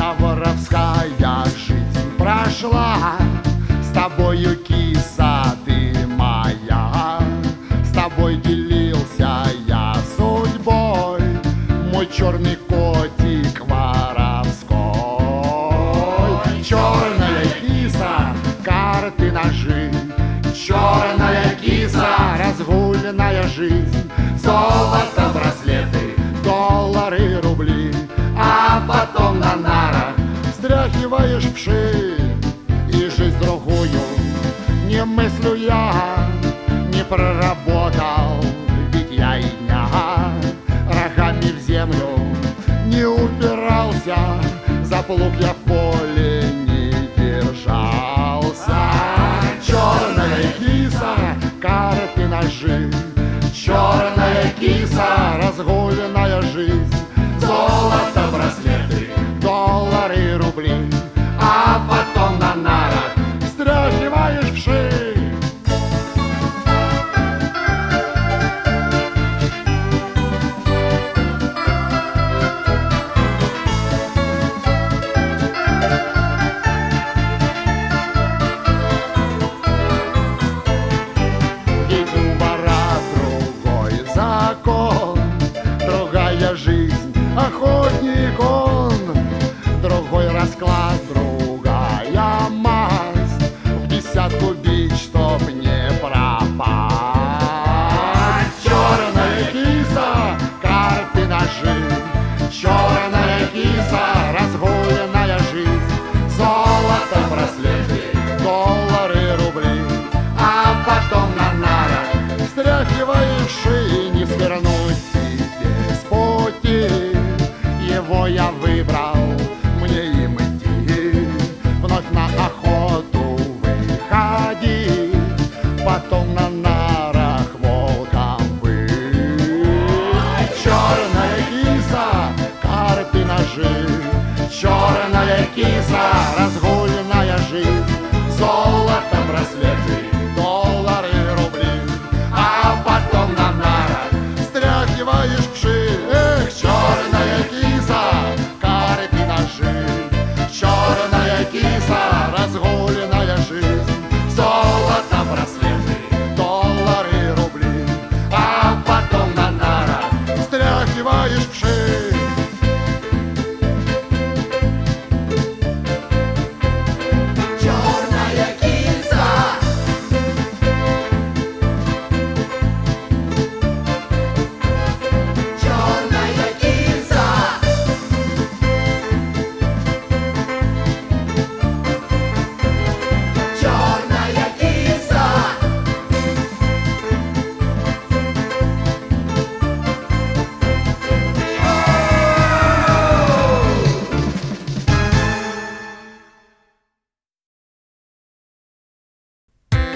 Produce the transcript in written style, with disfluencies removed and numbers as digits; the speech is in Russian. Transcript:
Моя воровская жизнь прошла, с тобою, киса, ты моя. С тобой делился я судьбой, мой черный котик воровской. Черная киса, карты, ножи, черная киса, разгульная жизнь, золото, браслеты, доллары, рубли, а потом на нарах встряхиваешь вши. И жизнь другую не мыслю я, не проработал, ведь я и дня рогами в землю не упирался, за плуг я в поле не держался. Черная киса, карты, ножи, черная киса, разгульная жизнь, золото, браслеты, доллары, рубли, а потом на нарах встряхиваешь вши. Ведь у вора другой закон, другая жизнь, охотник он, другой расклад, другая масть, в десятку бить, чтоб не пропасть. Черная киса, карты, ножи, черная киса, разгульная жизнь, золото, браслеты, доллары, рубли, а потом на нарах встряхиваешь шеи, не свернуть тебе с пути. Его я выбрал, мне им идти, вновь на охоту выходить, потом на нарах волком быть. Черная киса, карты, ножи, черная киса, разгон.